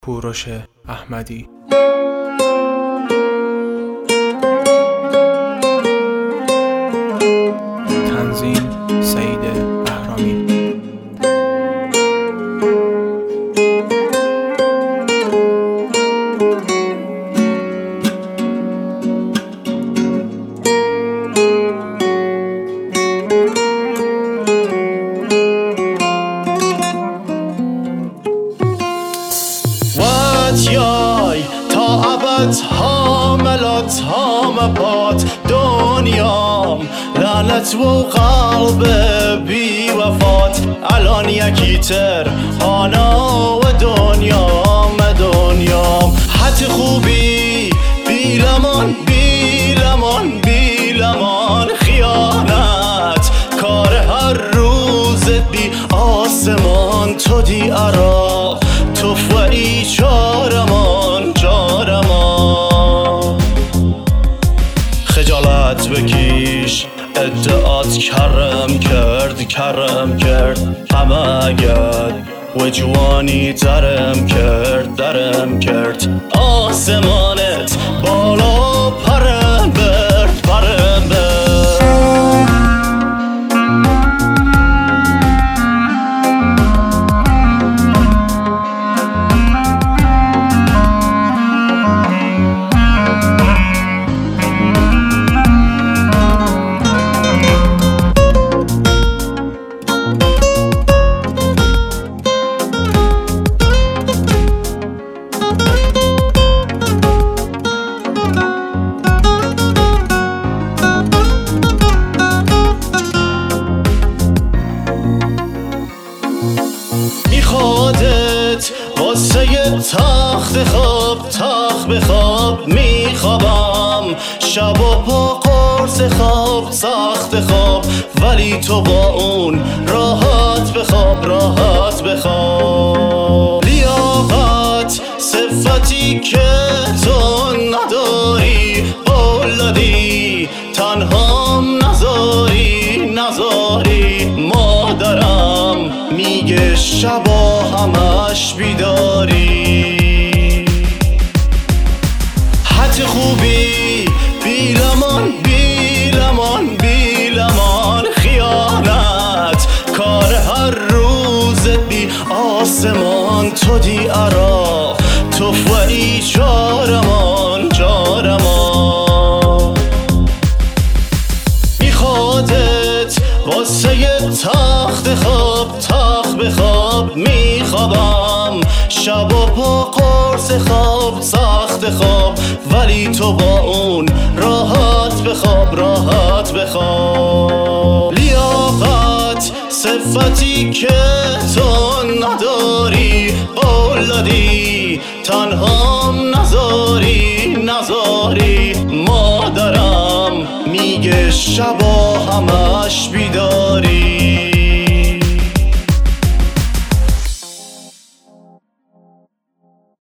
کوروش احمدی. تنظیم سعید بهرامی. یای تا ابد حاملات هامپات دنیام لعنت و قلب بی وفات الان یکی تر هانا و دنیام حتی خوبی بیلمان بیلمان بیلمان خیانت کار هر روز بی آسمان تو دی ارا تو فایی چارمان خجالت بکیش ادعات کرم کرد همه اگر و جوانی درم کرد آسمانت بالا پرم برد خودت واسه تخت خواب میخوابم شب و با قرص خواب سخت خواب ولی تو با اون راحت بخواب لیاقت صفتی که تو نداری اولادی تنهام نذاری مادرم میگه شبا همش بیداری حتی خوبی بیلمان خیانت کار هر روز بی آسمان تو دی ارا تو فایی چارمان بی خودت واسه تخت خواب میخوابم شب و با قرص خواب سخت خواب ولی تو با اون راحت بخواب لیاقت صفتی که تو نداری اولادی تنهام نذاری مادرم میگه شبا همش بیداری